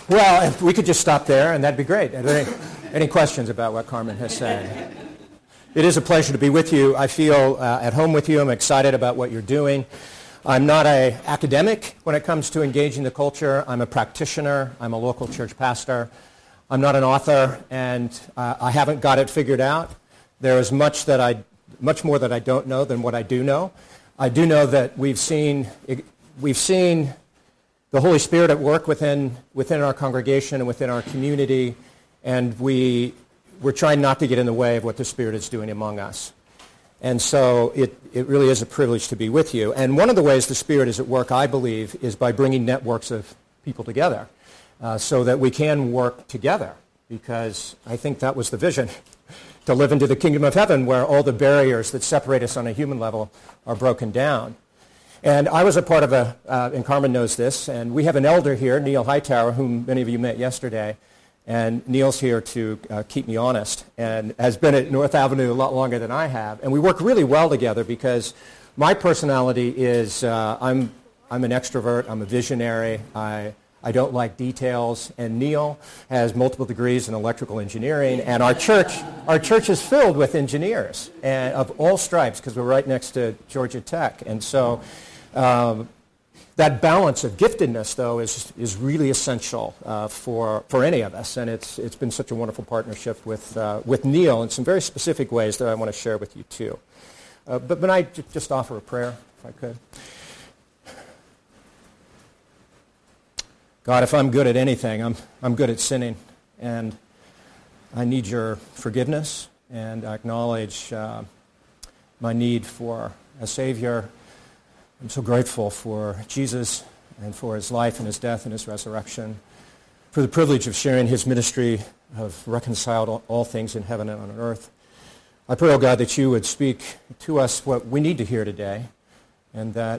Well, if we could just stop there, and that'd be great. Are there any questions about what Carmen has said? It is a pleasure to be with you. I feel at home with you. I'm excited about what you're doing. I'm not an academic when it comes to engaging the culture. I'm a practitioner. I'm a local church pastor. I'm not an author, and I haven't got it figured out. There is much more that I don't know than what I do know. I do know that we've seen the Holy Spirit at work within our congregation and within our community, and we're trying not to get in the way of what the Spirit is doing among us. And so it really is a privilege to be with you. And one of the ways the Spirit is at work, I believe, is by bringing networks of people together so that we can work together, because I think that was the vision, to live into the kingdom of heaven where all the barriers that separate us on a human level are broken down. And I was a part of and Carmen knows this, and we have an elder here, Neil Hightower, whom many of you met yesterday. And Neil's here to keep me honest and has been at North Avenue a lot longer than I have. And we work really well together because my personality is I'm an extrovert, I'm a visionary, I don't like details. And Neil has multiple degrees in electrical engineering. And our church is filled with engineers of all stripes because we're right next to Georgia Tech. And so that balance of giftedness, though, is really essential for any of us, and it's been such a wonderful partnership with Neil in some very specific ways that I want to share with you too. But I just offer a prayer, if I could. God, if I'm good at anything, I'm good at sinning, and I need your forgiveness, and I acknowledge my need for a Savior. I'm so grateful for Jesus and for his life and his death and his resurrection, for the privilege of sharing his ministry of reconciled all things in heaven and on earth. I pray, oh God, that you would speak to us what we need to hear today, and that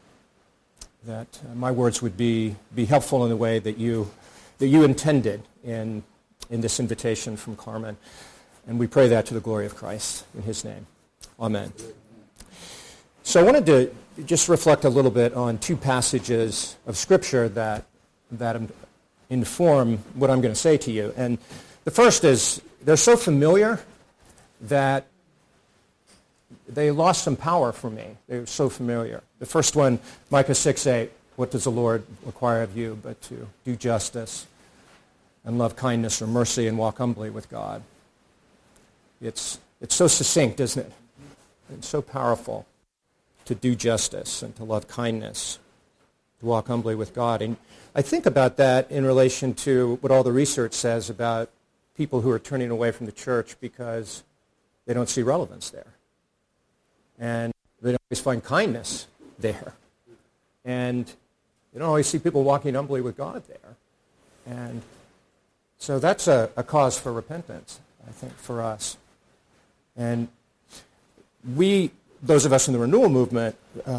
my words would be helpful in the way that you intended in this invitation from Carmen. And we pray that to the glory of Christ in his name. Amen. So I wanted to just reflect a little bit on two passages of Scripture that inform what I'm going to say to you. And the first is, they're so familiar that they lost some power for me. They were so familiar. The first one, Micah 6:8, what does the Lord require of you but to do justice and love kindness or mercy and walk humbly with God? It's so succinct, isn't it? It's so powerful. To do justice and to love kindness, to walk humbly with God. And I think about that in relation to what all the research says about people who are turning away from the church because they don't see relevance there. And they don't always find kindness there. And they don't always see people walking humbly with God there. And so that's a cause for repentance, I think, for us. And those of us in the renewal movement,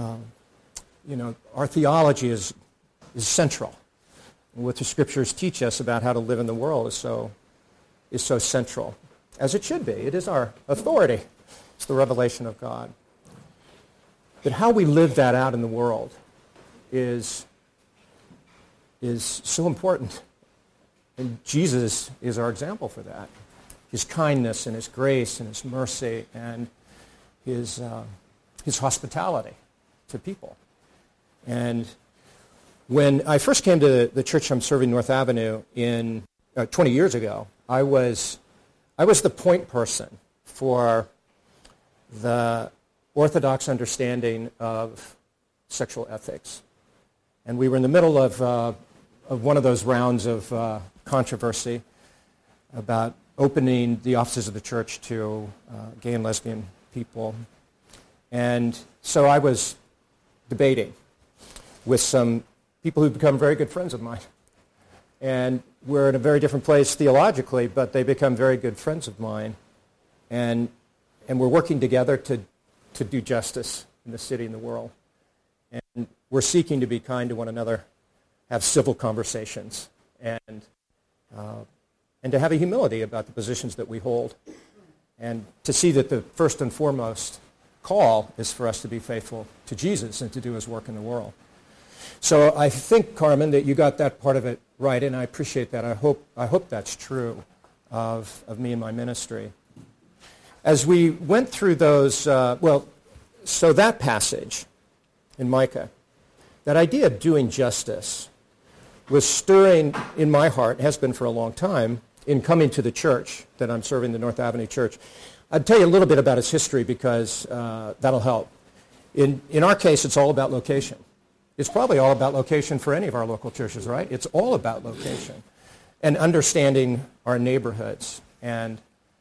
our theology is central. What the Scriptures teach us about how to live in the world is so central, as it should be. It is our authority. It's the revelation of God. But how we live that out in the world is so important. And Jesus is our example for that. His kindness and his grace and his mercy and his hospitality to people. And when I first came to the church I'm serving, North Avenue, 20 years ago, I was the point person for the orthodox understanding of sexual ethics. And we were in the middle of one of those rounds of controversy about opening the offices of the church to gay and lesbian people. And so I was debating with some people who've become very good friends of mine. And we're in a very different place theologically, but they become very good friends of mine. And we're working together to do justice in the city and the world. And we're seeking to be kind to one another, have civil conversations, and to have a humility about the positions that we hold, and to see that the first and foremost call is for us to be faithful to Jesus and to do his work in the world. So I think, Carmen, that you got that part of it right, and I appreciate that. I hope that's true of me and my ministry. As we went through those, so that passage in Micah, that idea of doing justice was stirring in my heart, has been for a long time, in coming to the church that I'm serving, the North Avenue Church. I'd tell you a little bit about its history because that'll help. In our case, it's all about location. It's probably all about location for any of our local churches, right? It's all about location and understanding our neighborhoods. And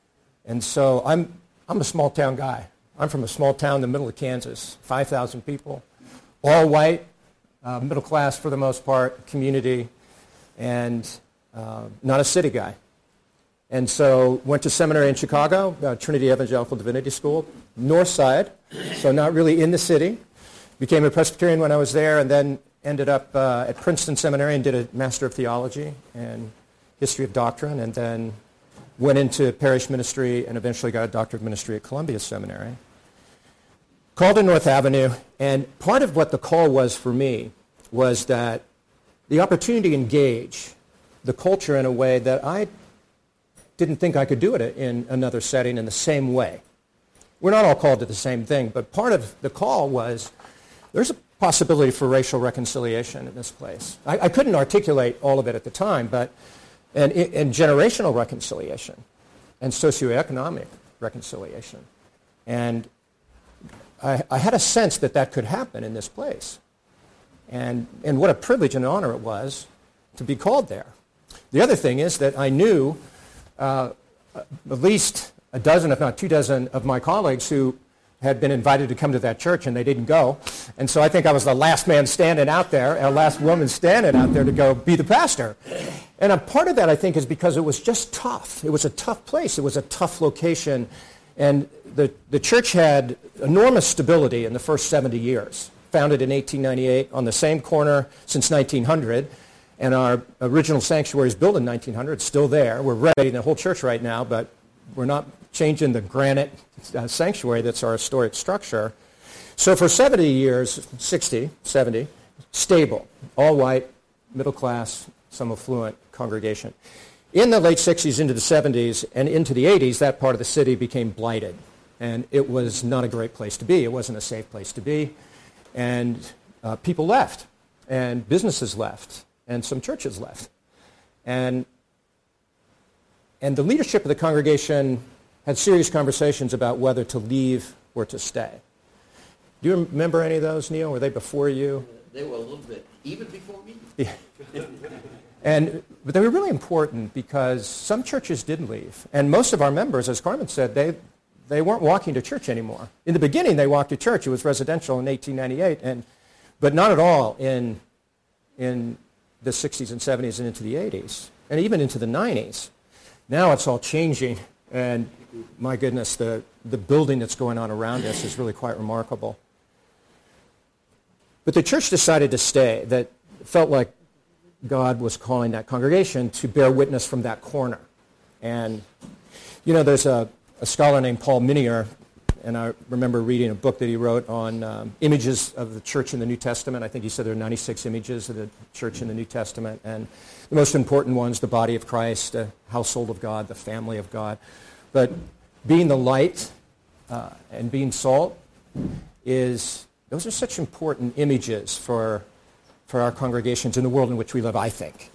so I'm a small town guy. I'm from a small town in the middle of Kansas, 5,000 people, all white, middle class for the most part, community, and not a city guy. And so went to seminary in Chicago, Trinity Evangelical Divinity School, north side, so not really in the city. Became a Presbyterian when I was there, and then ended up at Princeton Seminary and did a Master of Theology and History of Doctrine, and then went into parish ministry and eventually got a Doctorate of Ministry at Columbia Seminary. Called to North Avenue, and part of what the call was for me was that the opportunity to engage the culture in a way that I didn't think I could do it in another setting in the same way. We're not all called to the same thing, but part of the call was there's a possibility for racial reconciliation in this place. I couldn't articulate all of it at the time, but and generational reconciliation and socioeconomic reconciliation. And I had a sense that that could happen in this place. And what a privilege and honor it was to be called there. The other thing is that I knew at least a dozen, if not 24, of my colleagues who had been invited to come to that church, and they didn't go. And so I think I was the last man standing out there, and last woman standing out there to go be the pastor. And a part of that, I think, is because it was just tough. It was a tough place. It was a tough location. And the church had enormous stability in the first 70 years. Founded in 1898 on the same corner since 1900. And our original sanctuary is built in 1900. It's still there. We're renovating the whole church right now, but we're not changing the granite sanctuary that's our historic structure. So for 70 years, 60, 70, stable, all white, middle class, some affluent congregation. In the late 60s into the 70s and into the 80s, that part of the city became blighted. And it was not a great place to be. It wasn't a safe place to be. And people left, and businesses left, and some churches left. And the leadership of the congregation had serious conversations about whether to leave or to stay. Do you remember any of those, Neil? Were they before you? They were a little bit, even before me. Yeah. But they were really important because some churches did leave. And most of our members, as Carmen said, they weren't walking to church anymore. In the beginning, they walked to church. It was residential in 1898, but not at all in the 60s and 70s and into the 80s, and even into the 90s. Now it's all changing, and my goodness, the building that's going on around us is really quite remarkable. But the church decided to stay. That felt like God was calling that congregation to bear witness from that corner. And, there's a scholar named Paul Minier, and I remember reading a book that he wrote on images of the church in the New Testament. I think he said there are 96 images of the church in the New Testament, and the most important ones, the body of Christ, the household of God, the family of God. But being the light and being salt those are such important images for our congregations in the world in which we live, I think.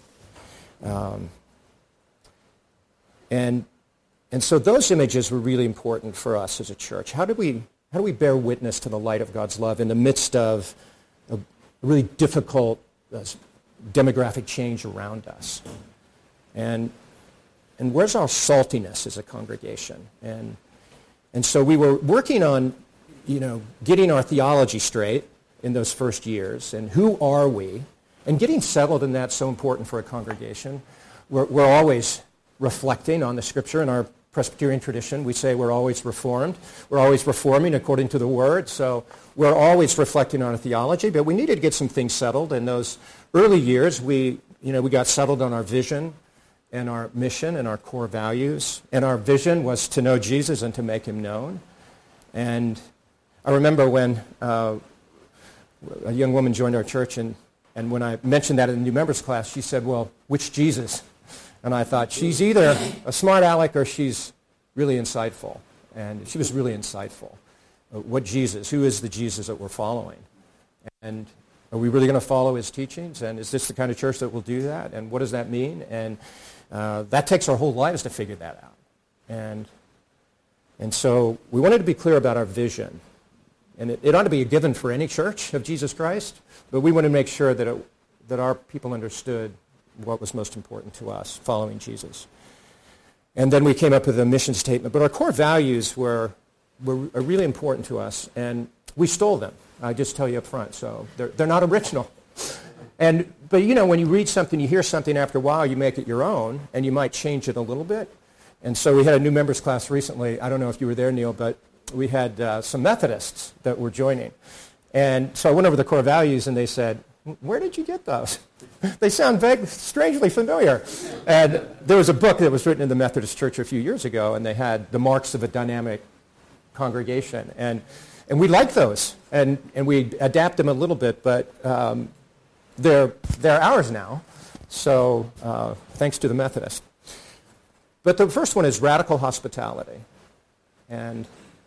And so those images were really important for us as a church. How do we bear witness to the light of God's love in the midst of a really difficult demographic change around us? And where's our saltiness as a congregation? And so we were working on, getting our theology straight in those first years, and who are we? And getting settled in that's so important for a congregation. We're always reflecting on the Scripture. In our Presbyterian tradition, we say we're always reformed. We're always reforming according to the Word, so we're always reflecting on our theology, but we needed to get some things settled. In those early years, we got settled on our vision and our mission and our core values. And our vision was to know Jesus and to make him known. And I remember when a young woman joined our church in And when I mentioned that in the new members class, she said, well, which Jesus? And I thought, she's either a smart aleck or she's really insightful. And she was really insightful. What Jesus? Who is the Jesus that we're following? And are we really going to follow his teachings? And is this the kind of church that will do that? And what does that mean? And that takes our whole lives to figure that out. And so we wanted to be clear about our vision. And it ought to be a given for any church of Jesus Christ, but we wanted to make sure that our people understood what was most important to us, following Jesus. And then we came up with a mission statement. But our core values are really important to us, and we stole them. I just tell you up front. So they're not original. But you know, when you read something, you hear something, after a while, you make it your own, and you might change it a little bit. And so we had a new members class recently. I don't know if you were there, Neil, but we had some Methodists that were joining. And so I went over the core values, and they said, where did you get those? They sound strangely familiar. And there was a book that was written in the Methodist Church a few years ago, and they had the marks of a dynamic congregation. And we like those, and we adapt them a little bit, but they're ours now, so thanks to the Methodists. But the first one is radical hospitality. And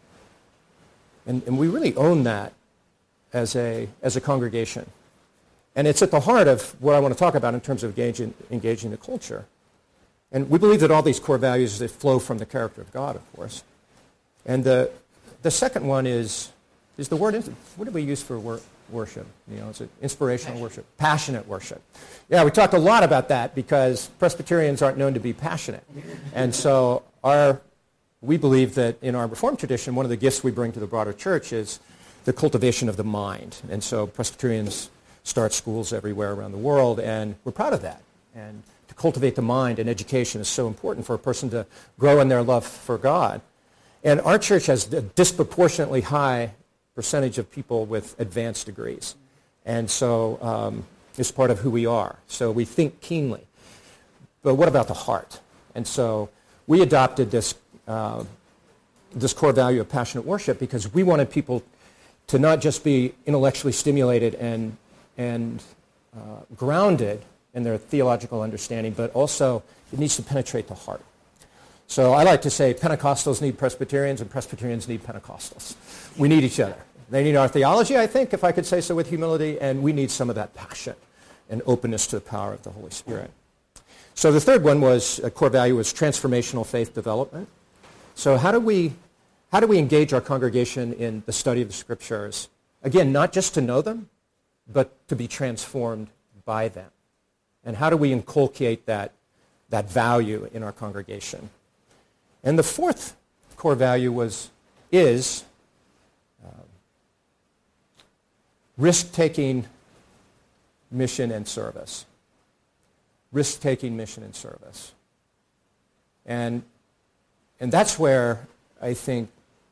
we really own that as a congregation. And it's at the heart of what I want to talk about in terms of engaging the culture. And we believe that all these core values, they flow from the character of God, of course. And the second one is the word, what do we use for worship? You know, is it inspirational worship? Passionate worship. Yeah, we talked a lot about that because Presbyterians aren't known to be passionate. And so we believe that in our Reformed tradition, one of the gifts we bring to the broader church is the cultivation of the mind. And so Presbyterians start schools everywhere around the world, and we're proud of that. And to cultivate the mind and education is so important for a person to grow in their love for God. And our church has a disproportionately high percentage of people with advanced degrees. And so it's part of who we are. So we think keenly. But what about the heart? And so we adopted this core value of passionate worship because we wanted people to not just be intellectually stimulated and grounded in their theological understanding, but also it needs to penetrate the heart. So I like to say Pentecostals need Presbyterians and Presbyterians need Pentecostals. We need each other. They need our theology, I think, if I could say so with humility, and we need some of that passion and openness to the power of the Holy Spirit. So the third one was, a core value was transformational faith development. So how do we engage our congregation in the study of the Scriptures? Again, not just to know them, but to be transformed by them. And how do we inculcate that value in our congregation? And the fourth core value is risk-taking mission and service. Risk-taking mission and service. And that's where I think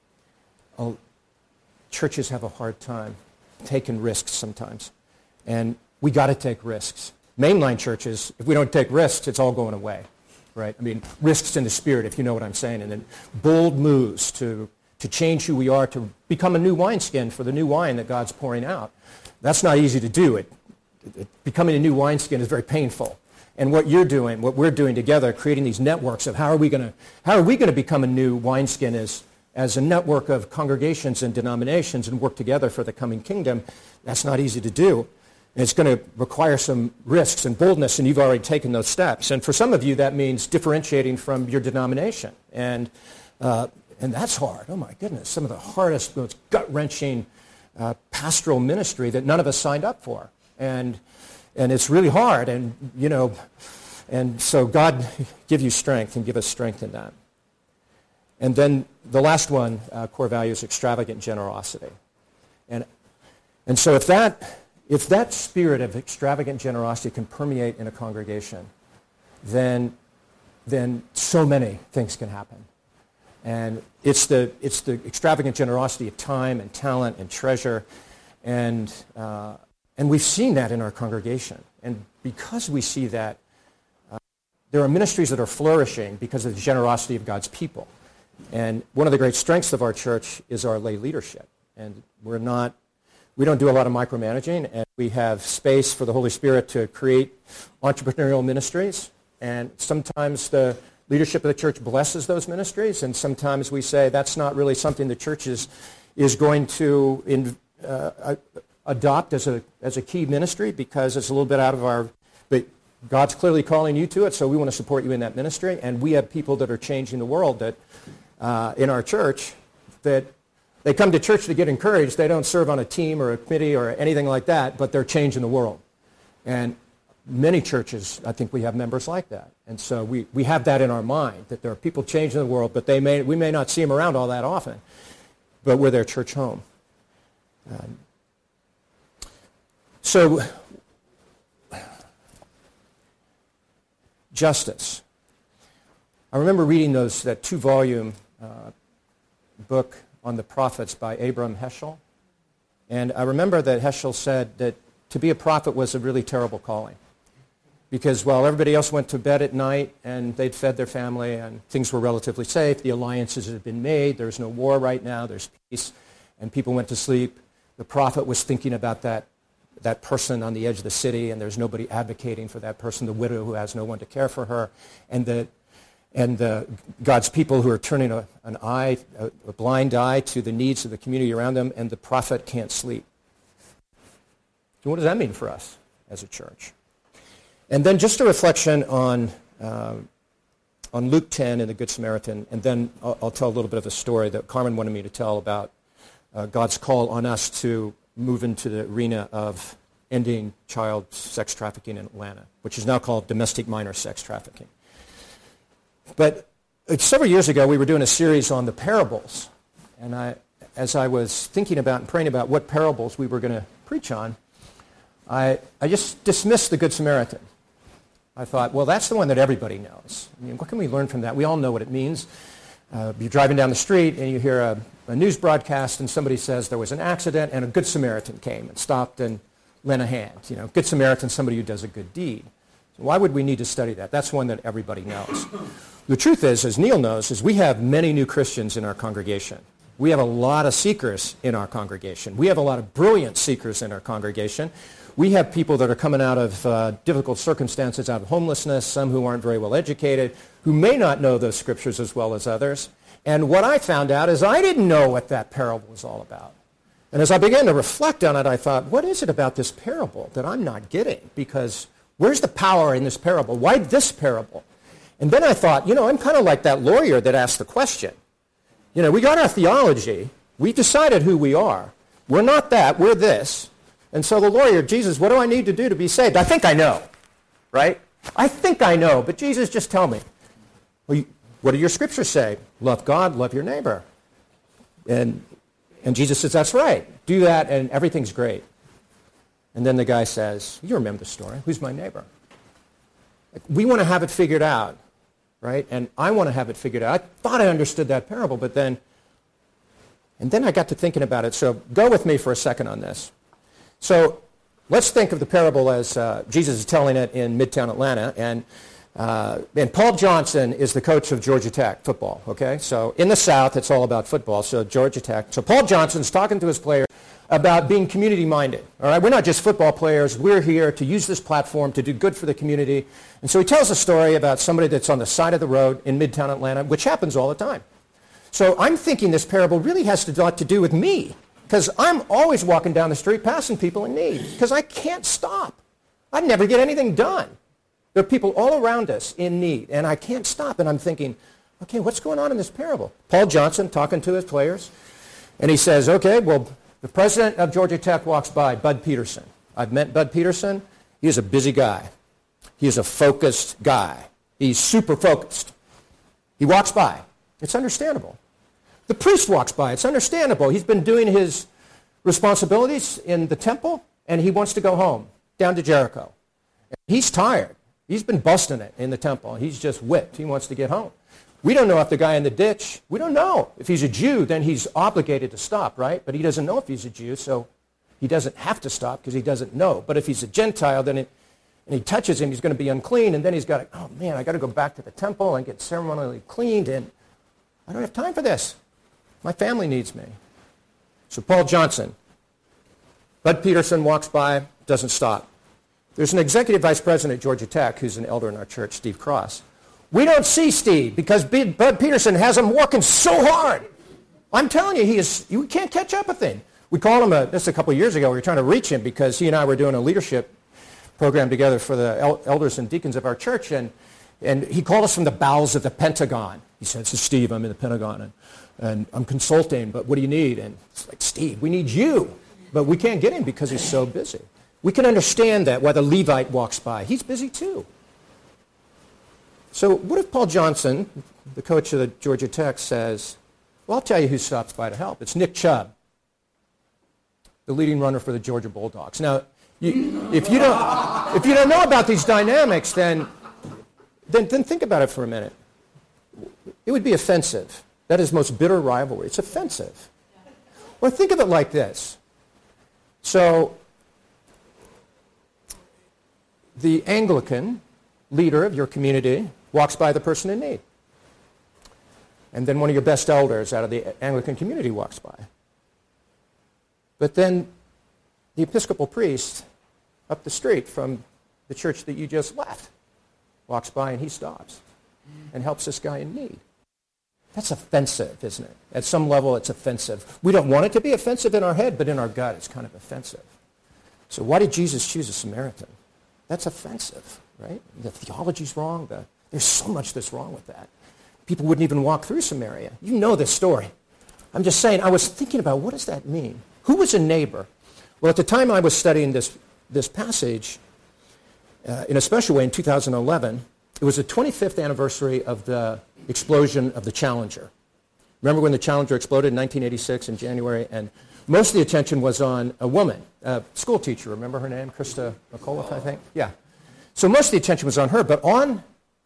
churches have a hard time taking risks sometimes. And we got to take risks. Mainline churches, if we don't take risks, it's all going away, right? I mean, risks in the spirit, if you know what I'm saying. And then bold moves to change who we are, to become a new wineskin for the new wine that God's pouring out. That's not easy to do. Becoming a new wineskin is very painful. And what you're doing, what we're doing together, creating these networks of how are we going to become a new wineskin as a network of congregations and denominations and work together for the coming kingdom, that's not easy to do. And it's going to require some risks and boldness, and you've already taken those steps. And for some of you, that means differentiating from your denomination. And that's hard. Oh, my goodness. Some of the hardest, most gut-wrenching pastoral ministry that none of us signed up for. And it's really hard. And, you know, and so God give you strength and give us strength in that. And then the last one, core value, is extravagant generosity. And so if that spirit of extravagant generosity can permeate in a congregation, then so many things can happen. And it's the extravagant generosity of time and talent and treasure, and we've seen that in our congregation. And because we see that, there are ministries that are flourishing because of the generosity of God's people. And one of the great strengths of our church is our lay leadership. And we we don't do a lot of micromanaging, and we have space for the Holy Spirit to create entrepreneurial ministries. And sometimes the leadership of the church blesses those ministries, and sometimes we say that's not really something the church is going to adopt as a key ministry because it's a little bit out of our, but God's clearly calling you to it, so we want to support you in that ministry. And we have people that are changing the world that in our church that they come to church to get encouraged. They don't serve on a team or a committee or anything like that, but they're changing the world. And many churches, I think we have members like that. And so we have that in our mind, that there are people changing the world, but we may not see them around all that often, but we're their church home. So, justice. I remember reading that 2-volume book on the prophets by Abraham Heschel. And I remember that Heschel said that to be a prophet was a really terrible calling. Because while everybody else went to bed at night and they'd fed their family and things were relatively safe, the alliances had been made, there's no war right now, there's peace, and people went to sleep, the prophet was thinking about that person on the edge of the city, and there's nobody advocating for that person, the widow who has no one to care for her, and God's people who are turning a blind eye to the needs of the community around them, and the prophet can't sleep. So what does that mean for us as a church? And then just a reflection on Luke 10 and the Good Samaritan, and then I'll tell a little bit of a story that Carmen wanted me to tell about God's call on us to move into the arena of ending child sex trafficking in Atlanta, which is now called domestic minor sex trafficking. But several years ago, we were doing a series on the parables, and as I was thinking about and praying about what parables we were going to preach on, I just dismissed the Good Samaritan. I thought, well, that's the one that everybody knows. I mean, what can we learn from that? We all know what it means. You're driving down the street and you hear a news broadcast and somebody says there was an accident and a Good Samaritan came and stopped and lent a hand. You know, Good Samaritan, somebody who does a good deed. So why would we need to study that? That's one that everybody knows. The truth is, as Neil knows, is we have many new Christians in our congregation. We have a lot of seekers in our congregation. We have a lot of brilliant seekers in our congregation. We have people that are coming out of difficult circumstances, out of homelessness, some who aren't very well educated, who may not know those scriptures as well as others. And what I found out is I didn't know what that parable was all about. And as I began to reflect on it, I thought, what is it about this parable that I'm not getting? Because where's the power in this parable? Why this parable? And then I thought, I'm kind of like that lawyer that asked the question. We got our theology. We decided who we are. We're not that. We're this. And so the lawyer, Jesus, what do I need to do to be saved? I think I know, right? I think I know, but Jesus, just tell me. Well, what do your scriptures say? Love God, love your neighbor. And Jesus says, that's right. Do that and everything's great. And then the guy says, you remember the story. Who's my neighbor? We want to have it figured out, right? And I want to have it figured out. I thought I understood that parable, but then I got to thinking about it. So go with me for a second on this. So let's think of the parable as Jesus is telling it in Midtown Atlanta, and Paul Johnson is the coach of Georgia Tech football, okay? So in the South, it's all about football, so Georgia Tech. So Paul Johnson's talking to his players about being community-minded, all right? We're not just football players. We're here to use this platform to do good for the community. And so he tells a story about somebody that's on the side of the road in Midtown Atlanta, which happens all the time. So I'm thinking this parable really has a lot to do with me, because I'm always walking down the street passing people in need, because I can't stop. I never get anything done. There are people all around us in need, and I can't stop. And I'm thinking, okay, what's going on in this parable? Paul Johnson talking to his players, and he says, okay, well, the president of Georgia Tech walks by, Bud Peterson. I've met Bud Peterson. He is a busy guy. He is a focused guy. He's super focused. He walks by. It's understandable. The priest walks by. It's understandable. He's been doing his responsibilities in the temple, and he wants to go home, down to Jericho. He's tired. He's been busting it in the temple. He's just whipped. He wants to get home. We don't know if the guy in the ditch, we don't know. If he's a Jew, then he's obligated to stop, right? But he doesn't know if he's a Jew, so he doesn't have to stop because he doesn't know. But if he's a Gentile, then and he touches him, he's going to be unclean, and then he's got to, oh man, I got to go back to the temple and get ceremonially cleaned, and I don't have time for this. My family needs me. So Paul Johnson Bud Peterson walks by, doesn't stop. There's an executive vice president at Georgia Tech who's an elder in our church, Steve Cross. We don't see Steve because Bud Peterson has him working so hard. I'm telling you, you can't catch up with him. We called him, this a couple of years ago, we were trying to reach him because he and I were doing a leadership program together for the elders and deacons of our church, and he called us from the bowels of the Pentagon. He said, "This is Steve, I'm in the Pentagon, and I'm consulting, but what do you need?" And it's like, "Steve, we need you." But we can't get him because he's so busy. We can understand that why the Levite walks by. He's busy too. So what if Paul Johnson, the coach of the Georgia Tech, says, "Well, I'll tell you who stops by to help. It's Nick Chubb, the leading runner for the Georgia Bulldogs." Now, if you don't know about these dynamics, then think about it for a minute. It would be offensive. That is most bitter rivalry. It's offensive. Or think of it like this. So the Anglican leader of your community walks by the person in need. And then one of your best elders out of the Anglican community walks by. But then the Episcopal priest up the street from the church that you just left walks by and he stops and helps this guy in need. That's offensive, isn't it? At some level, it's offensive. We don't want it to be offensive in our head, but in our gut, it's kind of offensive. So why did Jesus choose a Samaritan? That's offensive, right? The theology's wrong. There's so much that's wrong with that. People wouldn't even walk through Samaria. You know this story. I'm just saying, I was thinking about what does that mean? Who was a neighbor? Well, at the time I was studying this passage, in a special way in 2011, it was the 25th anniversary of the explosion of the Challenger. Remember when the Challenger exploded in 1986 in January? And most of the attention was on a woman, a school teacher. Remember her name? Krista McAuliffe, I think? Yeah. So most of the attention was on her. But on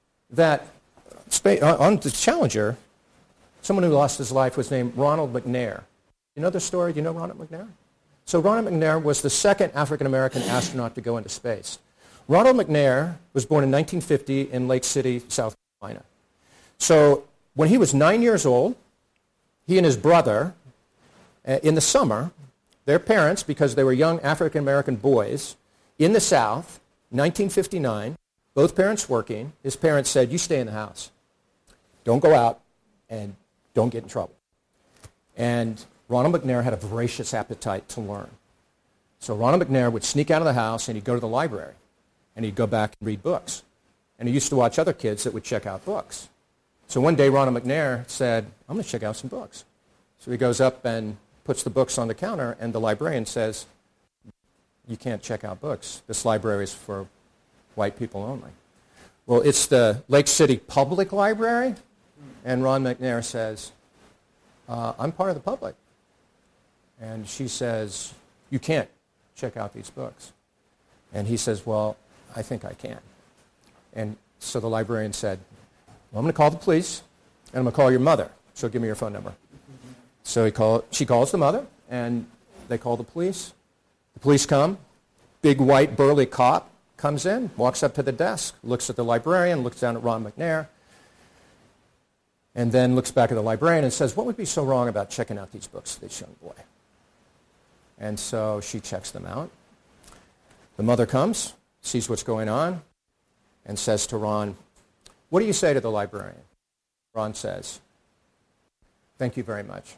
the Challenger, someone who lost his life was named Ronald McNair. You know the story? Do you know Ronald McNair? So Ronald McNair was the second African-American astronaut to go into space. Ronald McNair was born in 1950 in Lake City, South Carolina. So when he was 9 years old, he and his brother, in the summer, their parents, because they were young African-American boys, in the South, 1959, both parents working, his parents said, "You stay in the house. Don't go out and don't get in trouble." And Ronald McNair had a voracious appetite to learn. So Ronald McNair would sneak out of the house and he'd go to the library and he'd go back and read books. And he used to watch other kids that would check out books. So one day Ronald McNair said, "I'm going to check out some books." So he goes up and puts the books on the counter, and the librarian says, "You can't check out books. This library is for white people only." Well, it's the Lake City Public Library, and Ron McNair says, "I'm part of the public." And she says, "You can't check out these books." And he says, "Well, I think I can." And so the librarian said, "Well, I'm going to call the police, and I'm going to call your mother. So give me your phone number." So she calls the mother, and they call the police. The police come. Big, white, burly cop comes in, walks up to the desk, looks at the librarian, looks down at Ron McNair, and then looks back at the librarian and says, "What would be so wrong about checking out these books for this young boy?" And so she checks them out. The mother comes, sees what's going on, and says to Ron, "What do you say to the librarian?" Ron says, "Thank you very much."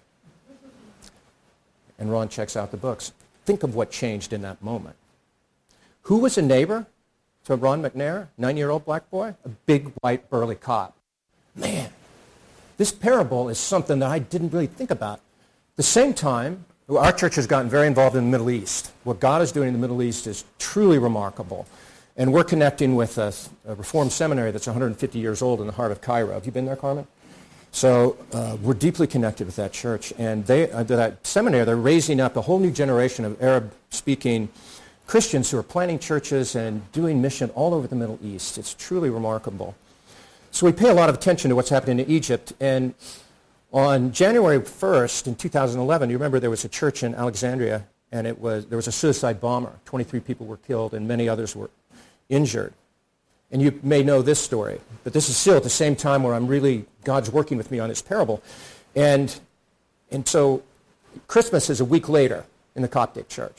And Ron checks out the books. Think of what changed in that moment. Who was a neighbor to Ron McNair, 9-year-old black boy? A big, white, burly cop. Man, this parable is something that I didn't really think about. At the same time, our church has gotten very involved in the Middle East. What God is doing in the Middle East is truly remarkable. And we're connecting with a Reformed seminary that's 150 years old in the heart of Cairo. Have you been there, Carmen? So we're deeply connected with that church. And that seminary, they're raising up a whole new generation of Arab-speaking Christians who are planting churches and doing mission all over the Middle East. It's truly remarkable. So we pay a lot of attention to what's happening in Egypt. And on January 1st in 2011, you remember there was a church in Alexandria, and there was a suicide bomber. 23 people were killed, and many others were injured. And you may know this story, but this is still at the same time where God's working with me on this parable. And so Christmas is a week later in the Coptic church.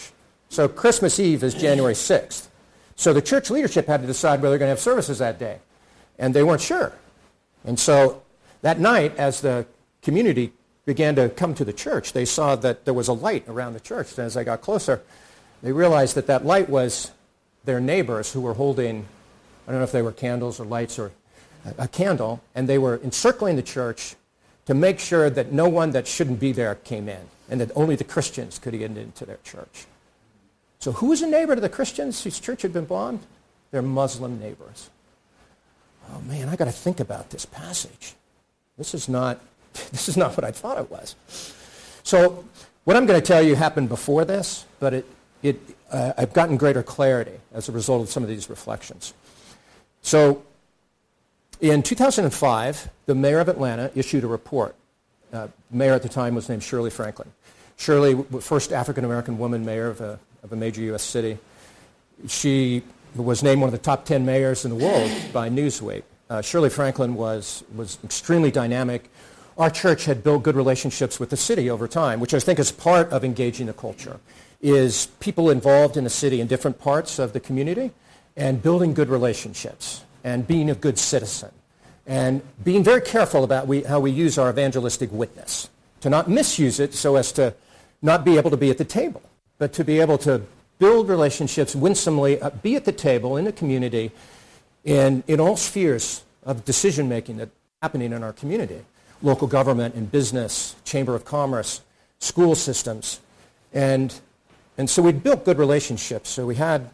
So Christmas Eve is January 6th. So the church leadership had to decide whether they're going to have services that day. And they weren't sure. And so that night, as the community began to come to the church, they saw that there was a light around the church. And as they got closer, they realized that that light was their neighbors who were holding, I don't know if they were candles or lights or a candle, and they were encircling the church to make sure that no one that shouldn't be there came in, and that only the Christians could get into their church. So who was a neighbor to the Christians whose church had been bombed? Their Muslim neighbors. Oh man, I got to think about this passage. This is not what I thought it was. So what I'm going to tell you happened before this, but I've gotten greater clarity as a result of some of these reflections. So in 2005, the mayor of Atlanta issued a report. The mayor at the time was named Shirley Franklin. Shirley, first African-American woman mayor of a major U.S. city. She was named one of the top 10 mayors in the world by Newsweek. Shirley Franklin was extremely dynamic. Our church had built good relationships with the city over time, which I think is part of engaging the culture, is people involved in the city in different parts of the community and building good relationships and being a good citizen and being very careful about how we use our evangelistic witness, to not misuse it so as to not be able to be at the table, but to be able to build relationships winsomely, be at the table in the community in all spheres of decision-making that's happening in our community, local government and business, chamber of commerce, school systems. And so we built good relationships. So we had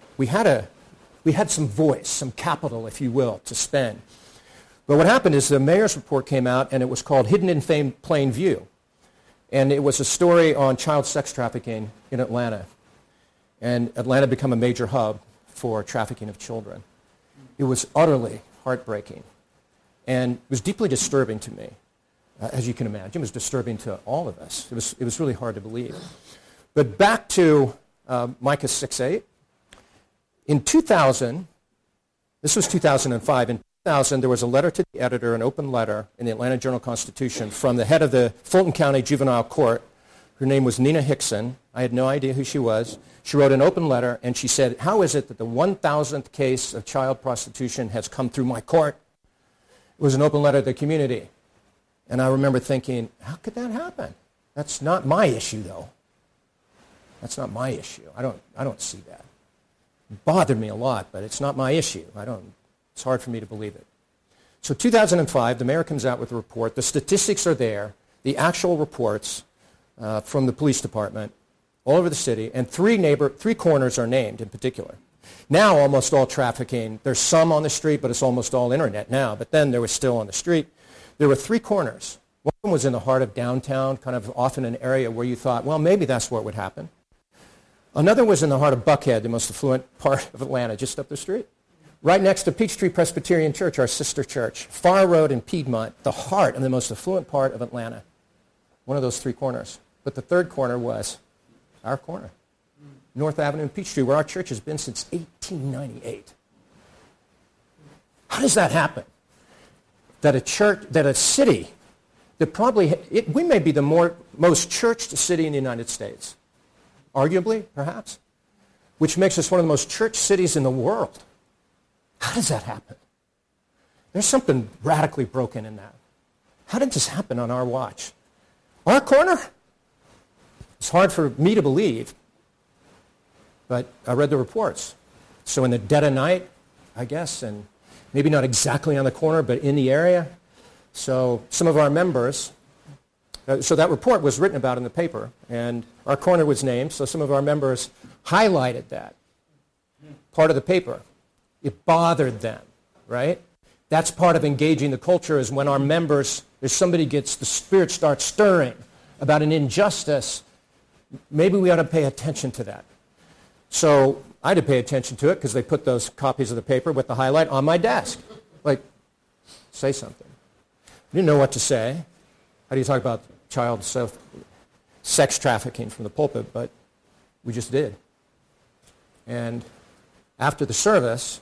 some voice, some capital, if you will, to spend. But what happened is the mayor's report came out, and it was called Hidden in Plain View. And it was a story on child sex trafficking in Atlanta. And Atlanta became a major hub for trafficking of children. It was utterly heartbreaking. And it was deeply disturbing to me, as you can imagine. It was disturbing to all of us. It was really hard to believe. But back to Micah 6:8. In 2000, this was 2005, in 2000 there was a letter to the editor, an open letter in the Atlanta Journal-Constitution from the head of the Fulton County Juvenile Court. Her name was Nina Hickson. I had no idea who she was. She wrote an open letter, and she said, how is it that the 1,000th case of child prostitution has come through my court? It was an open letter to the community. And I remember thinking, how could that happen? That's not my issue, though. That's not my issue. I don't see that. It bothered me a lot, but it's not my issue. It's hard for me to believe it. So 2005, the mayor comes out with a report. The statistics are there, the actual reports from the police department all over the city, and three corners are named in particular. Now almost all trafficking, there's some on the street, but it's almost all internet now. But then there was still on the street. There were three corners. One of them was in the heart of downtown, kind of often an area where you thought, well, maybe that's where it would happen. Another was in the heart of Buckhead, the most affluent part of Atlanta, just up the street. Right next to Peachtree Presbyterian Church, our sister church. Farr Road in Piedmont, the heart and the most affluent part of Atlanta. One of those three corners. But the third corner was our corner. North Avenue in Peachtree, where our church has been since 1898. How does that happen? That a city that probably, we may be the most churched city in the United States. Arguably, perhaps, which makes us one of the most church cities in the world. How does that happen? There's something radically broken in that. How did this happen on our watch? Our corner? It's hard for me to believe, but I read the reports. So in the dead of night, I guess, and maybe not exactly on the corner, but in the area. So some of our members, so that report was written about in the paper, and our corner was named, so some of our members highlighted that part of the paper. It bothered them, right? That's part of engaging the culture, is when our members, if somebody gets, the spirit starts stirring about an injustice, maybe we ought to pay attention to that. So I had to pay attention to it because they put those copies of the paper with the highlight on my desk. Like, say something. I didn't know what to say. How do you talk about child sex trafficking from the pulpit? But we just did. And after the service,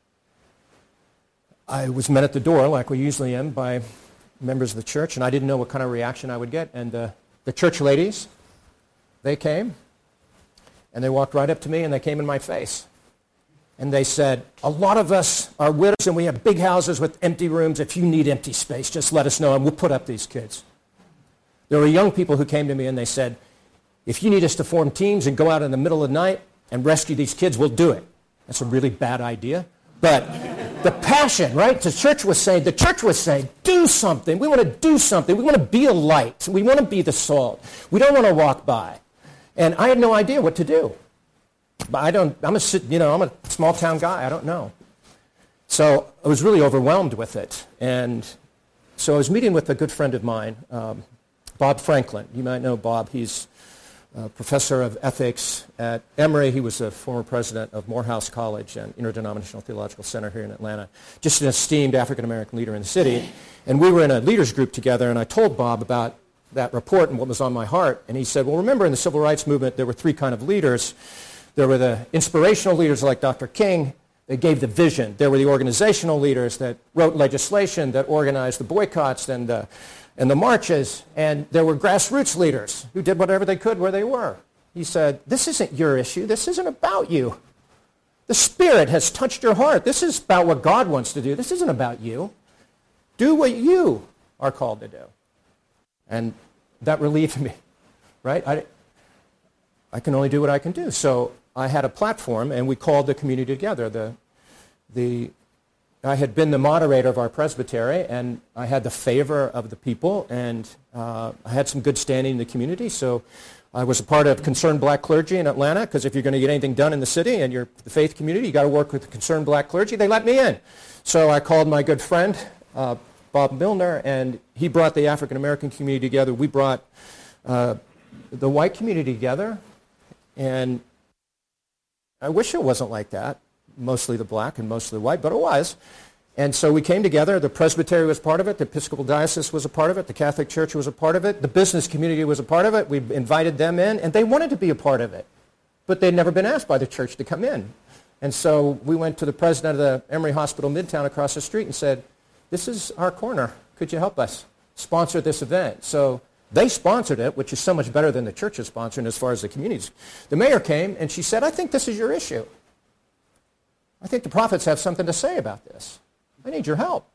I was met at the door, like we usually am, by members of the church, and I didn't know what kind of reaction I would get. And the church ladies, they came, And they walked right up to me and they came in my face. And they said, a lot of us are widows and we have big houses with empty rooms. If you need empty space, just let us know and we'll put up these kids. There were young people who came to me and they said, if you need us to form teams and go out in the middle of the night and rescue these kids, we'll do it. That's a really bad idea. But the passion, right? The church was saying, do something. We want to do something. We want to be a light. We want to be the salt. We don't want to walk by. And I had no idea what to do. But I'm a small town guy. I don't know. So I was really overwhelmed with it. And so I was meeting with a good friend of mine, Bob Franklin. You might know Bob. He's a professor of ethics at Emory. He was a former president of Morehouse College and Interdenominational Theological Center here in Atlanta. Just an esteemed African-American leader in the city. And we were in a leaders group together, and I told Bob about that report and what was on my heart. And he said, well, remember in the civil rights movement, there were three kind of leaders. There were the inspirational leaders like Dr. King. They gave the vision. There were the organizational leaders that wrote legislation, that organized the boycotts and the marches. And there were grassroots leaders who did whatever they could where they were. He said, this isn't your issue. This isn't about you. The Spirit has touched your heart. This is about what God wants to do. This isn't about you. Do what you are called to do. And that relieved me, right? I can only do what I can do. So I had a platform, and we called the community together. I had been the moderator of our presbytery, and I had the favor of the people, and I had some good standing in the community. So I was a part of Concerned Black Clergy in Atlanta, because if you're going to get anything done in the city and you're the faith community, you got to work with the Concerned Black Clergy. They let me in. So I called my good friend, Bob Milner, and he brought the African-American community together. We brought the white community together, and I wish it wasn't like that, mostly the black and mostly the white, but it was. And so we came together. The presbytery was part of it. The Episcopal Diocese was a part of it. The Catholic Church was a part of it. The business community was a part of it. We invited them in, and they wanted to be a part of it, but they'd never been asked by the church to come in. And so we went to the president of the Emory Hospital Midtown across the street and said, this is our corner. Could you help us sponsor this event? So they sponsored it, which is so much better than the church is sponsoring as far as the communities. The mayor came, and she said, I think this is your issue. I think the prophets have something to say about this. I need your help.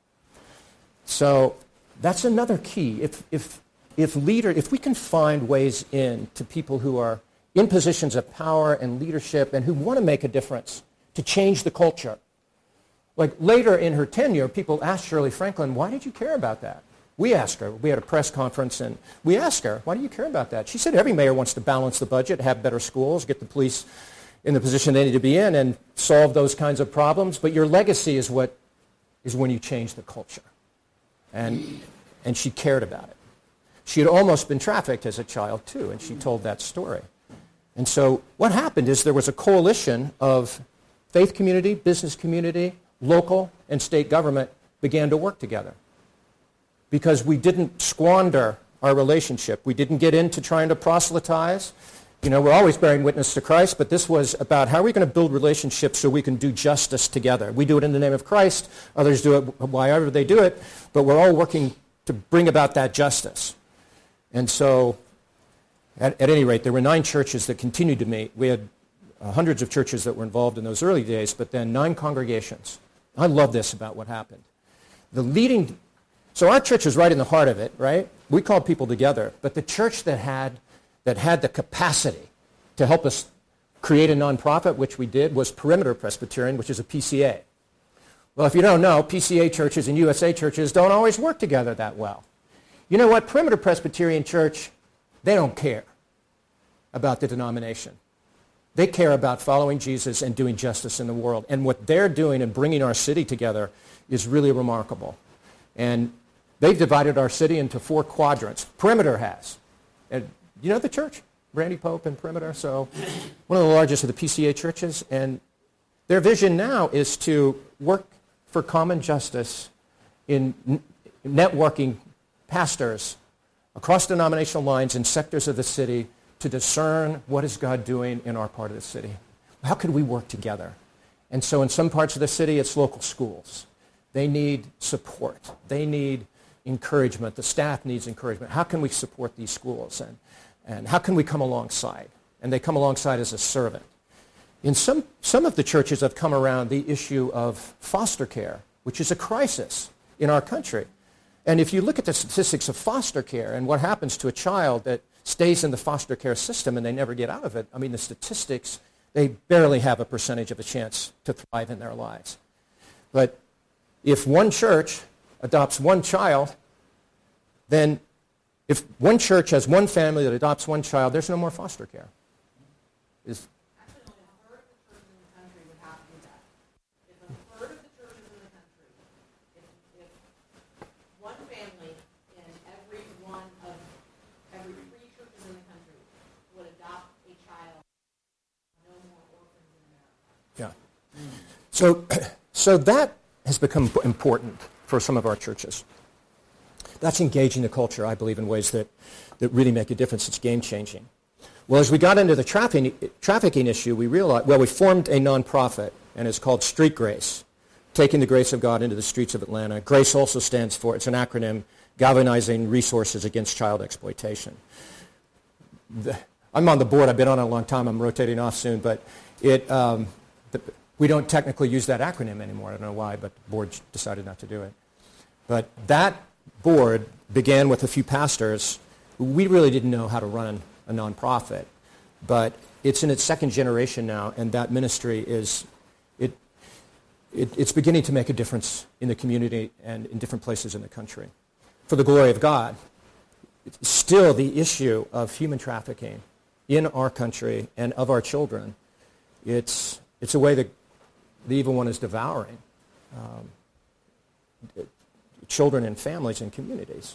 So that's another key. If we can find ways in to people who are in positions of power and leadership and who want to make a difference to change the culture. Like later in her tenure, people asked Shirley Franklin, why did you care about that? We asked her. We had a press conference, and we asked her, why do you care about that? She said every mayor wants to balance the budget, have better schools, get the police in the position they need to be in, and solve those kinds of problems. But your legacy is when you change the culture. And she cared about it. She had almost been trafficked as a child, too, and she told that story. And so what happened is there was a coalition of faith community, business community, local and state government began to work together. Because we didn't squander our relationship. We didn't get into trying to proselytize. You know, we're always bearing witness to Christ, but this was about how are we going to build relationships so we can do justice together. We do it in the name of Christ. Others do it however they do it, but we're all working to bring about that justice. And so, at any rate, there were 9 churches that continued to meet. We had hundreds of churches that were involved in those early days, but then 9 congregations. I love this about what happened. So our church was right in the heart of it, right? We called people together, but the church that had the capacity to help us create a nonprofit, which we did, was Perimeter Presbyterian, which is a PCA. Well, if you don't know, PCA churches and USA churches don't always work together that well. You know what? Perimeter Presbyterian Church, they don't care about the denomination. They care about following Jesus and doing justice in the world. And what they're doing in bringing our city together is really remarkable. And they've divided our city into 4 quadrants. Perimeter has. And you know the church? Randy Pope and Perimeter. So one of the largest of the PCA churches. And their vision now is to work for common justice in networking pastors across denominational lines in sectors of the city to discern what is God doing in our part of the city. How could we work together? And so in some parts of the city, it's local schools. They need support. They need encouragement. The staff needs encouragement. How can we support these schools? And how can we come alongside? and they come alongside as a servant. In some of the churches have come around the issue of foster care, which is a crisis in our country. And if you look at the statistics of foster care and what happens to a child that stays in the foster care system and they never get out of it, I mean, the statistics, they barely have a percentage of a chance to thrive in their lives. But if one church adopts one child, then if one church has one family that adopts one child, there's no more foster care. Actually, only a third of the churches in the country would have to do that. If a third of the churches in the country, if one family in every three churches in the country would adopt a child, no more orphans in America. Yeah. So that has become important for some of our churches. That's engaging the culture, I believe, in ways that really make a difference. It's game-changing. Well, as we got into the trafficking issue, we realized, we formed a nonprofit, and it's called Street Grace, taking the grace of God into the streets of Atlanta. GRACE also stands for, it's an acronym, Galvanizing Resources Against Child Exploitation. I'm on the board. I've been on it a long time. I'm rotating off soon, but we don't technically use that acronym anymore. I don't know why, but the board decided not to do it. But that board began with a few pastors who we really didn't know how to run a nonprofit, but it's in its second generation now, and that ministry it's beginning to make a difference in the community and in different places in the country. For the glory of God, still the issue of human trafficking in our country and of our children, it's a way that the evil one is devouring children and families and communities.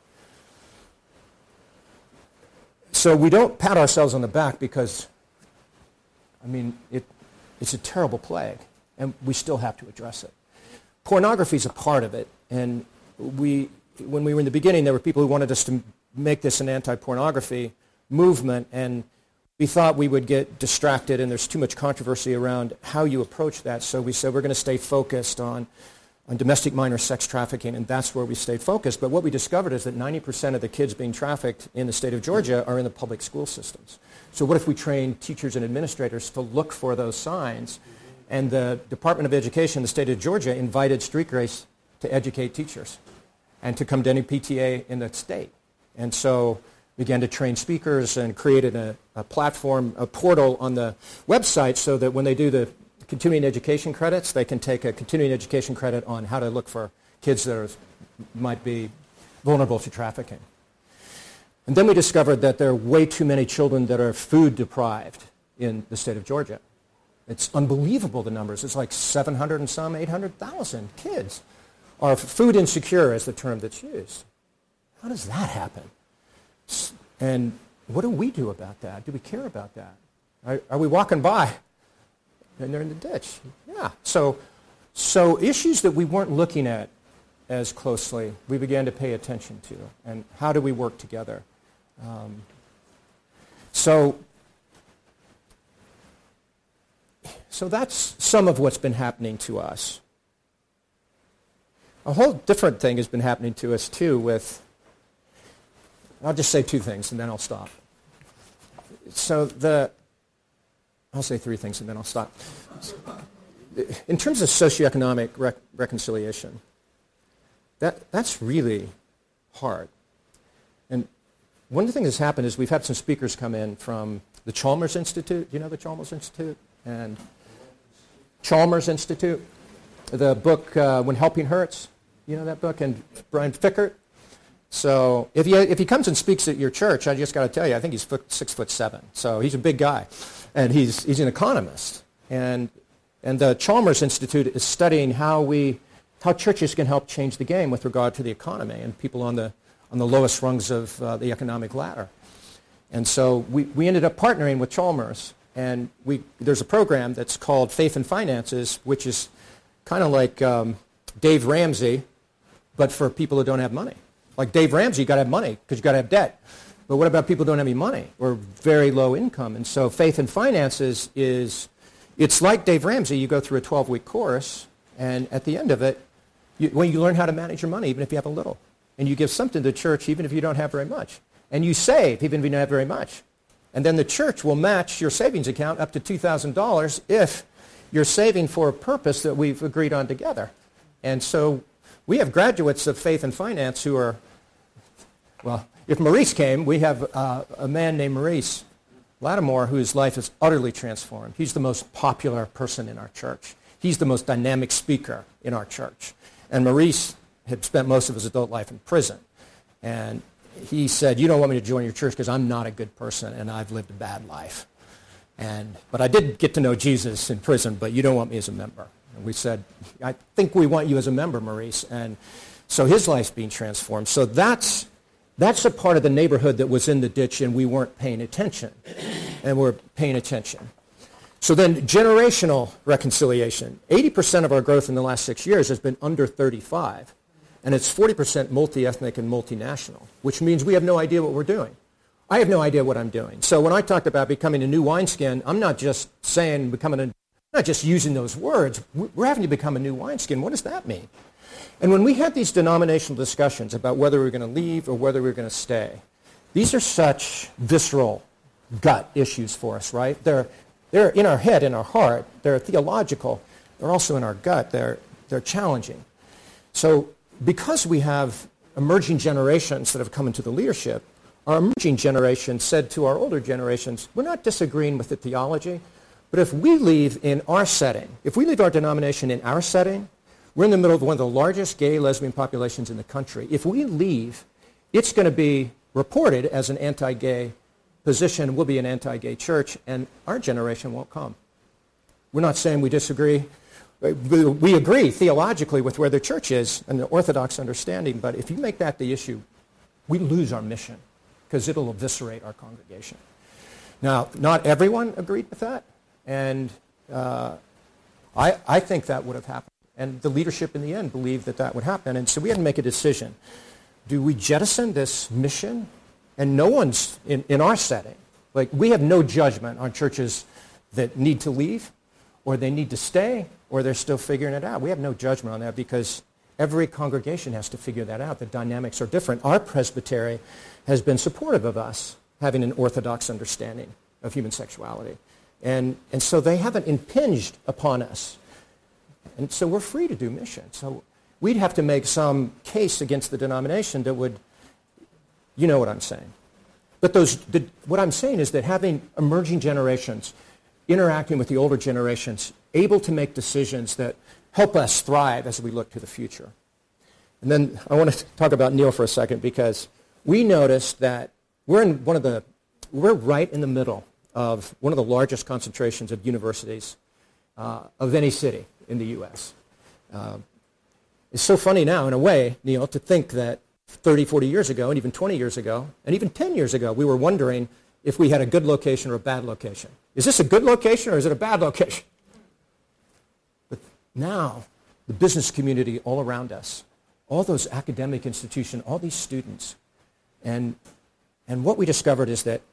So we don't pat ourselves on the back because, I mean, it's a terrible plague, and we still have to address it. Pornography is a part of it, and when we were in the beginning, there were people who wanted us to make this an anti-pornography movement, and we thought we would get distracted, and there's too much controversy around how you approach that, so we said we're going to stay focused on domestic minor sex trafficking, and that's where we stayed focused. But what we discovered is that 90% of the kids being trafficked in the state of Georgia are in the public school systems. So what if we train teachers and administrators to look for those signs? And the Department of Education in the state of Georgia invited Street Grace to educate teachers and to come to any PTA in the state. And so began to train speakers and created a platform, a portal on the website so that when they do the continuing education credits, they can take a continuing education credit on how to look for kids that might be vulnerable to trafficking. And then we discovered that there are way too many children that are food deprived in the state of Georgia. It's unbelievable, the numbers. It's like 700 and some, 800,000 kids are food insecure, is the term that's used. How does that happen? And what do we do about that? Do we care about that? Are we walking by and they're in the ditch? Yeah. So issues that we weren't looking at as closely, we began to pay attention to. And how do we work together? So that's some of what's been happening to us. A whole different thing has been happening to us, too, with, I'll just say two things, and then I'll stop. I'll say three things, and then I'll stop. In terms of socioeconomic reconciliation, that's really hard. And one of the things that's happened is we've had some speakers come in from the Chalmers Institute. Do you know the Chalmers Institute? And Chalmers Institute, the book When Helping Hurts. You know that book? And Brian Fickert. So if he comes and speaks at your church, I just got to tell you, I think he's 6'7". So he's a big guy, and he's an economist. And the Chalmers Institute is studying how churches can help change the game with regard to the economy and people on the lowest rungs of the economic ladder. And so we ended up partnering with Chalmers, and there's a program that's called Faith and Finances, which is kind of like Dave Ramsey, but for people who don't have money. Like Dave Ramsey, you got to have money because you got to have debt. But what about people who don't have any money or very low income? And so Faith and Finances it's like Dave Ramsey. You go through a 12-week course, and at the end of it, you learn how to manage your money, even if you have a little. And you give something to the church, even if you don't have very much. And you save, even if you don't have very much. And then the church will match your savings account up to $2,000 if you're saving for a purpose that we've agreed on together. And so we have graduates of faith and finance who are, well, if Maurice came, we have a man named Maurice Lattimore whose life is utterly transformed. He's the most popular person in our church. He's the most dynamic speaker in our church. And Maurice had spent most of his adult life in prison. And he said, you don't want me to join your church because I'm not a good person and I've lived a bad life. But I did get to know Jesus in prison, but you don't want me as a member. And we said, I think we want you as a member, Maurice. And so his life's being transformed. So that's a part of the neighborhood that was in the ditch and we weren't paying attention. And we're paying attention. So then generational reconciliation. 80% of our growth in the last 6 years has been under 35. And it's 40% multi-ethnic and multinational, which means we have no idea what we're doing. I have no idea what I'm doing. So when I talked about becoming a new wineskin, I'm not just saying I'm not just using those words. We're having to become a new wineskin. What does that mean? And when we had these denominational discussions about whether we're going to leave or whether we're going to stay, these are such visceral gut issues for us, right? They're in our head, in our heart. They're theological. They're also in our gut. They're challenging. So because we have emerging generations that have come into the leadership, our emerging generation said to our older generations, we're not disagreeing with the theology, but if we leave in our setting, if we leave our denomination in our setting, we're in the middle of one of the largest gay lesbian populations in the country. If we leave, it's going to be reported as an anti-gay position. We'll be an anti-gay church, and our generation won't come. We're not saying we disagree. We agree theologically with where the church is and the Orthodox understanding, but if you make that the issue, we lose our mission because it'll eviscerate our congregation. Now, not everyone agreed with that, and I think that would have happened. And the leadership in the end believed that would happen, and so we had to make a decision. Do we jettison this mission? And no one's in our setting. Like, we have no judgment on churches that need to leave, or they need to stay, or they're still figuring it out. We have no judgment on that because every congregation has to figure that out. The dynamics are different. Our presbytery has been supportive of us having an orthodox understanding of human sexuality. And so they haven't impinged upon us. And so we're free to do mission. So we'd have to make some case against the denomination that would, you know what I'm saying. But what I'm saying is that having emerging generations interacting with the older generations, able to make decisions that help us thrive as we look to the future. And then I want to talk about Neil for a second because we noticed that we're right in the middle of one of the largest concentrations of universities of any city in the U.S. It's so funny now, in a way, Neil, to think that 30, 40 years ago, and even 20 years ago, and even 10 years ago, we were wondering if we had a good location or a bad location. Is this a good location or is it a bad location? But now, the business community all around us, all those academic institutions, all these students, and what we discovered is that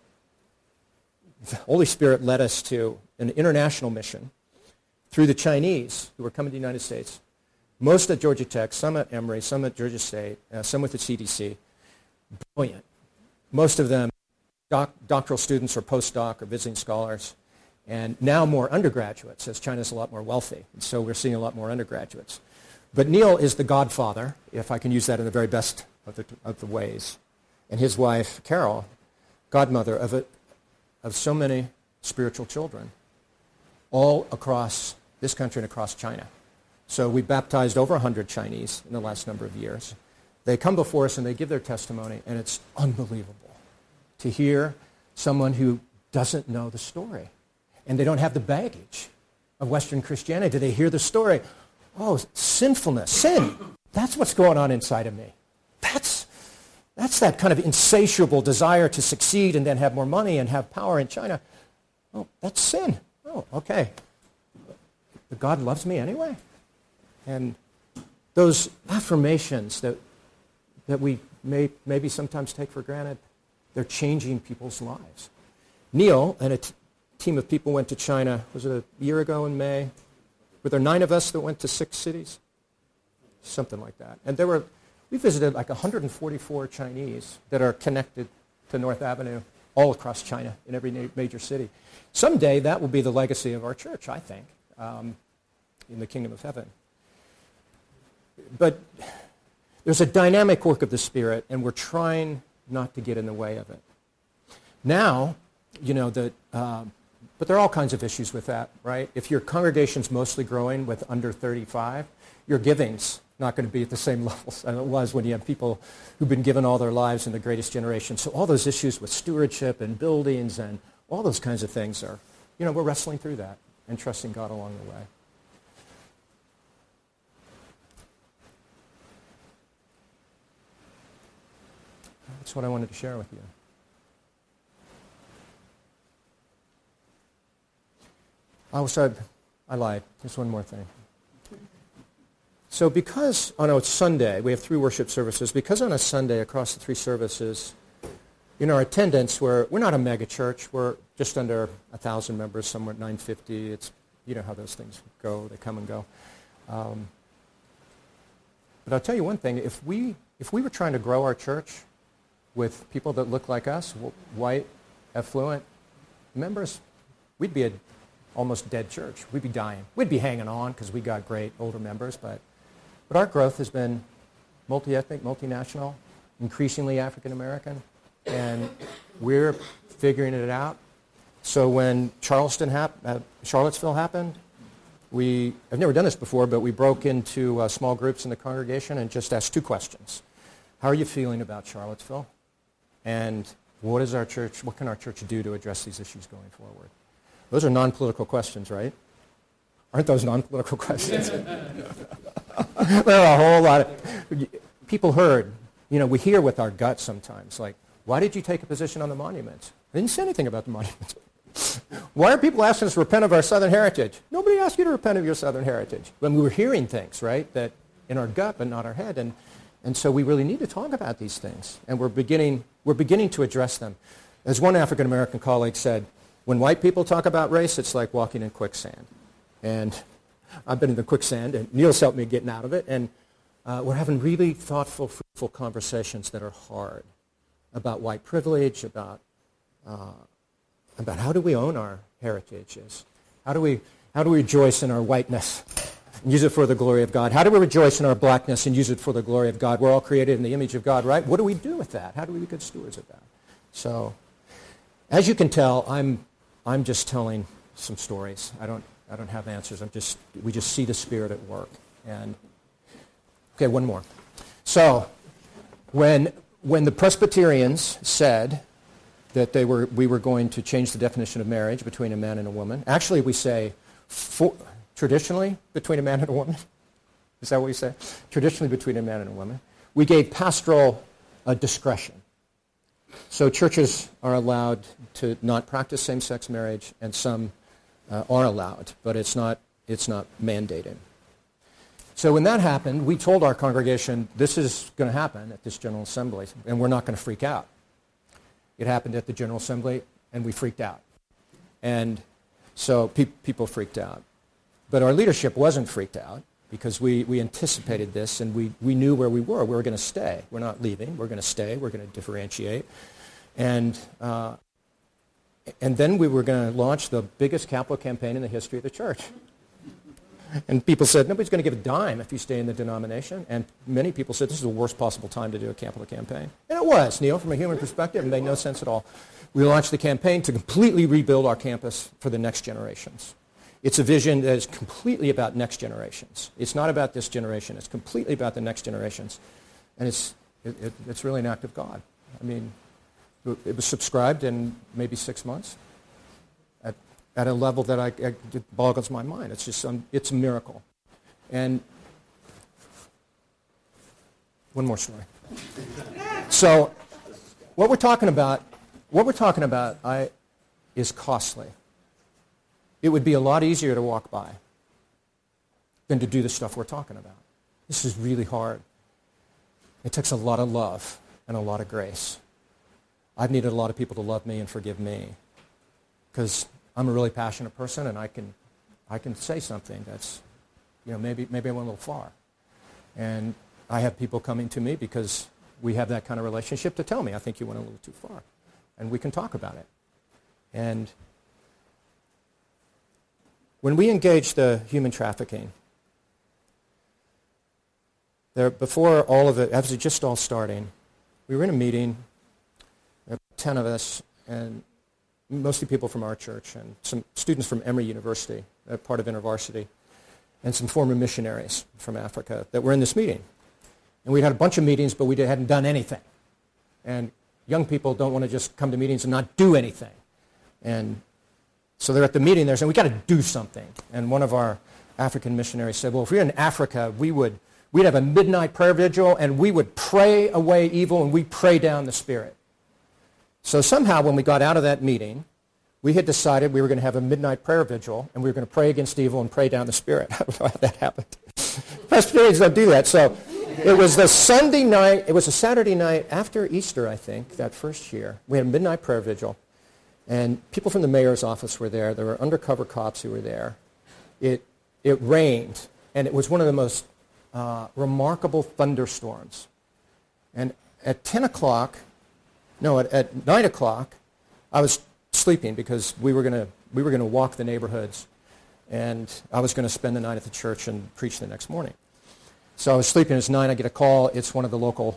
the Holy Spirit led us to an international mission through the Chinese who were coming to the United States, most at Georgia Tech, some at Emory, some at Georgia State, some with the CDC. Brilliant. Most of them doctoral students or postdoc or visiting scholars, and now more undergraduates as China's a lot more wealthy. And so we're seeing a lot more undergraduates. But Neil is the godfather, if I can use that in the very best of the ways, and his wife, Carol, godmother of so many spiritual children, all across this country and across China. So we baptized over 100 Chinese in the last number of years. They come before us and they give their testimony, and it's unbelievable to hear someone who doesn't know the story. And they don't have the baggage of Western Christianity. They hear the story. Oh, sinfulness, sin. That's what's going on inside of me. That's that kind of insatiable desire to succeed and then have more money and have power in China. Oh, that's sin. Oh, okay. But God loves me anyway. And those affirmations that we maybe sometimes take for granted, they're changing people's lives. Neil and a team of people went to China, was it a year ago in May? Were there 9 of us that went to 6 cities? Something like that. And we visited like 144 Chinese that are connected to North Avenue all across China, in every major city. Someday that will be the legacy of our church, I think, in the kingdom of heaven. But there's a dynamic work of the Spirit, and we're trying not to get in the way of it. Now, but there are all kinds of issues with that, right? If your congregation's mostly growing with under 35, your giving's not going to be at the same levels as it was when you have people who've been given all their lives in the greatest generation. So all those issues with stewardship and buildings and all those kinds of things are, we're wrestling through that and trusting God along the way. That's what I wanted to share with you. I lied. There's one more thing. So because on a Sunday, we have 3 worship services, because on a Sunday across the 3 services, our attendance, we're not a mega church. We're just under 1,000 members, somewhere at 950. It's, how those things go. They come and go. But I'll tell you one thing. If we were trying to grow our church with people that look like us, white, affluent members, we'd be an almost dead church. We'd be dying. We'd be hanging on because we got great older members, but our growth has been multi-ethnic, multinational, increasingly African-American, and we're figuring it out. So when Charlottesville happened, I've never done this before, but we broke into small groups in the congregation and just asked 2 questions. How are you feeling about Charlottesville? And what can our church do to address these issues going forward? Those are non-political questions, right? Aren't those non-political questions? There are a whole lot of people heard. We hear with our guts sometimes, like, why did you take a position on the monuments? I didn't say anything about the monuments. Why are people asking us to repent of our Southern heritage? Nobody asked you to repent of your Southern heritage. When we were hearing things, right, that in our gut but not our head, and so we really need to talk about these things, and we're beginning to address them. As one African-American colleague said, when white people talk about race, it's like walking in quicksand. And I've been in the quicksand, and Neil's helped me getting out of it, and we're having really thoughtful, fruitful conversations that are hard about white privilege, about how do we own our heritages? How do we rejoice in our whiteness and use it for the glory of God? How do we rejoice in our blackness and use it for the glory of God? We're all created in the image of God, right? What do we do with that? How do we be good stewards of that? So, as you can tell, I'm just telling some stories. I don't have answers. We just see the Spirit at work. And okay, one more. So, when the Presbyterians said that we were going to change the definition of marriage between a man and a woman, actually we say traditionally between a man and a woman. Is that what we say? Traditionally between a man and a woman. We gave pastoral discretion. So churches are allowed to not practice same-sex marriage, and some are allowed, but it's not mandated. So when that happened, we told our congregation, this is going to happen at this General Assembly, and we're not going to freak out. It happened at the General Assembly, and we freaked out. And so people freaked out. But our leadership wasn't freaked out because we anticipated this, and we knew where we were. We were going to stay. We're not leaving. We're going to stay. We're going to differentiate. And then we were going to launch the biggest capital campaign in the history of the church. And people said, nobody's going to give a dime if you stay in the denomination. And many people said, this is the worst possible time to do a capital campaign. And it was, Neil, from a human perspective, it made no sense at all. We launched the campaign to completely rebuild our campus for the next generations. It's a vision that is completely about next generations. It's not about this generation. It's completely about the next generations. And it's really an act of God. I mean, it was subscribed in maybe 6 months at a level that it boggles my mind. It's just it's a miracle. And one more story. So what we're talking about is costly. It would be a lot easier to walk by than to do the stuff we're talking about. This is really hard. It takes a lot of love and a lot of grace. I've needed a lot of people to love me and forgive me because I'm a really passionate person, and I can say something that's, maybe I went a little far. And I have people coming to me because we have that kind of relationship to tell me, I think you went a little too far. and we can talk about it. And when we engage the human trafficking, before all of it, as it just all starting, we were in a meeting, there were 10 of us, and mostly people from our church, and some students from Emory University, part of InterVarsity, and some former missionaries from Africa that were in this meeting. And we'd had a bunch of meetings, but we hadn't done anything. And young people don't want to just come to meetings and not do anything. And so they're at the meeting, they're saying, we got to do something. And one of our African missionaries said, well, if we were in Africa, we'd have a midnight prayer vigil, and we would pray away evil, and we'd pray down the Spirit. So somehow when we got out of that meeting, we had decided we were going to have a midnight prayer vigil, and we were going to pray against evil and pray down the Spirit. I don't know how that happened. Presbyterians don't do that. So it was the Sunday night, it was a Saturday night after Easter, I think, that first year. We had a midnight prayer vigil, and people from the mayor's office were there. There were undercover cops who were there. It rained, and it was one of the most remarkable thunderstorms. And at 10 o'clock, at 9 o'clock, I was sleeping because we were going to walk the neighborhoods, and I was going to spend the night at the church and preach the next morning. So I was sleeping. It's 9. I get a call. It's one of the local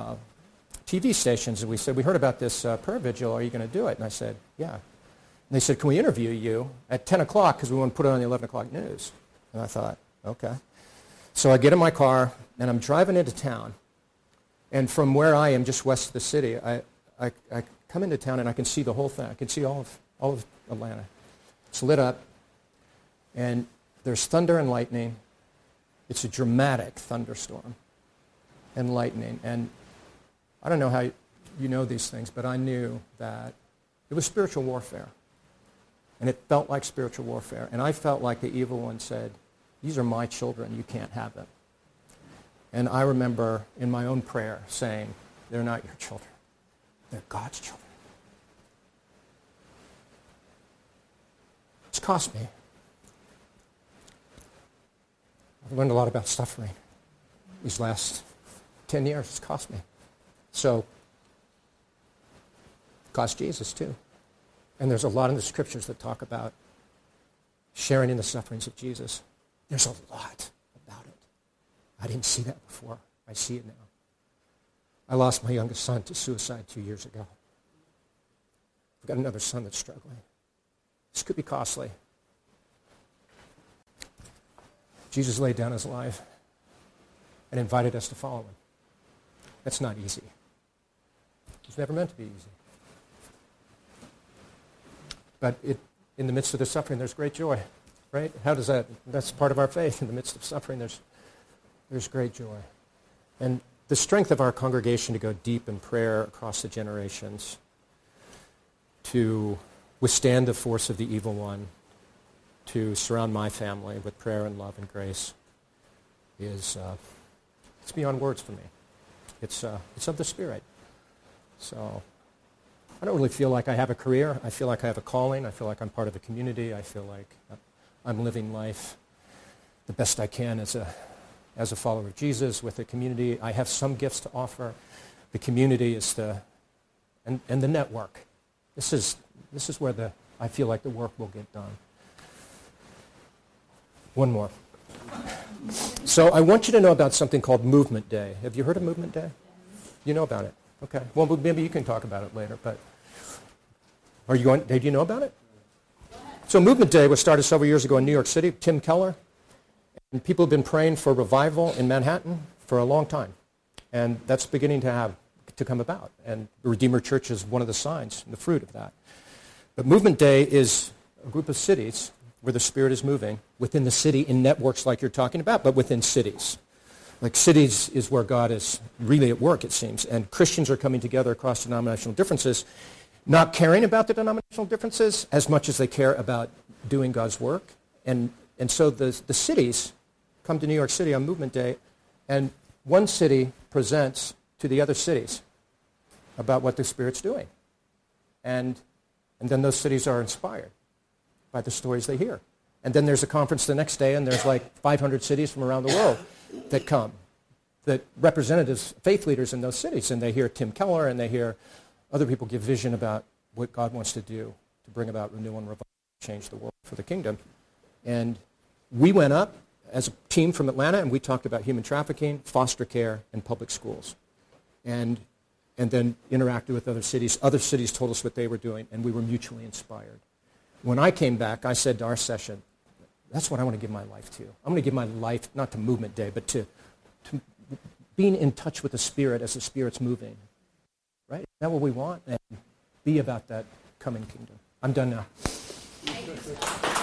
TV stations, and we said, we heard about this prayer vigil. Are you going to do it? And I said, yeah. And they said, can we interview you at 10 o'clock because we want to put it on the 11 o'clock news? And I thought, okay. So I get in my car, and I'm driving into town. And from where I am, just west of the city, I come into town, and I can see the whole thing. I can see all of Atlanta. It's lit up, and there's thunder and lightning. It's a dramatic thunderstorm and lightning. And I don't know how you know these things, but I knew that it was spiritual warfare. And it felt like spiritual warfare. And I felt like the evil one said, these are my children. You can't have them. And I remember in my own prayer saying, they're not your children. They're God's children. It's cost me. I've learned a lot about suffering these last 10 years. It's cost me. So, it cost Jesus too. And there's a lot in the scriptures that talk about sharing in the sufferings of Jesus. There's a lot about it. I didn't see that before. I see it now. I lost my youngest son to suicide 2 years ago. I've got another son that's struggling. This could be costly. Jesus laid down his life and invited us to follow him. That's not easy. It was never meant to be easy. But in the midst of the suffering, there's great joy, right? How does that's part of our faith. In the midst of suffering, there's great joy. And the strength of our congregation to go deep in prayer across the generations, to withstand the force of the evil one, to surround my family with prayer and love and grace it's beyond words for me. It's of the Spirit. So I don't really feel like I have a career. I feel like I have a calling. I feel like I'm part of a community. I feel like I'm living life the best I can as a follower of Jesus with the community. I have some gifts to offer. The community is and the network. This is where I feel like the work will get done. One more. So I want you to know about something called Movement Day. Have you heard of Movement Day? You know about it? Okay. Well, maybe you can talk about it later, but are you going? Do you know about it? So Movement Day was started several years ago in New York City. Tim Keller. And people have been praying for revival in Manhattan for a long time. And that's beginning to come about. And the Redeemer Church is one of the signs and the fruit of that. But Movement Day is a group of cities where the Spirit is moving within the city in networks like you're talking about, but within cities. Like cities is where God is really at work, it seems. And Christians are coming together across denominational differences, not caring about the denominational differences as much as they care about doing God's work. And so the cities come to New York City on Movement Day, and one city presents to the other cities about what the Spirit's doing. And then those cities are inspired by the stories they hear. And then there's a conference the next day, and there's like 500 cities from around the world that come, that representatives, faith leaders in those cities, and they hear Tim Keller, and they hear Other people give vision about what God wants to do to bring about renewal and revival, change the world for the kingdom. And we went up as a team from Atlanta, and we talked about human trafficking, foster care, and public schools. And then interacted with other cities. Other cities told us what they were doing, and we were mutually inspired. When I came back, I said to our session, that's what I want to give my life to. I'm going to give my life, not to Movement Day, but to being in touch with the Spirit as the Spirit's moving. Right? Is that what we want? And be about that coming kingdom. I'm done now. Thank you.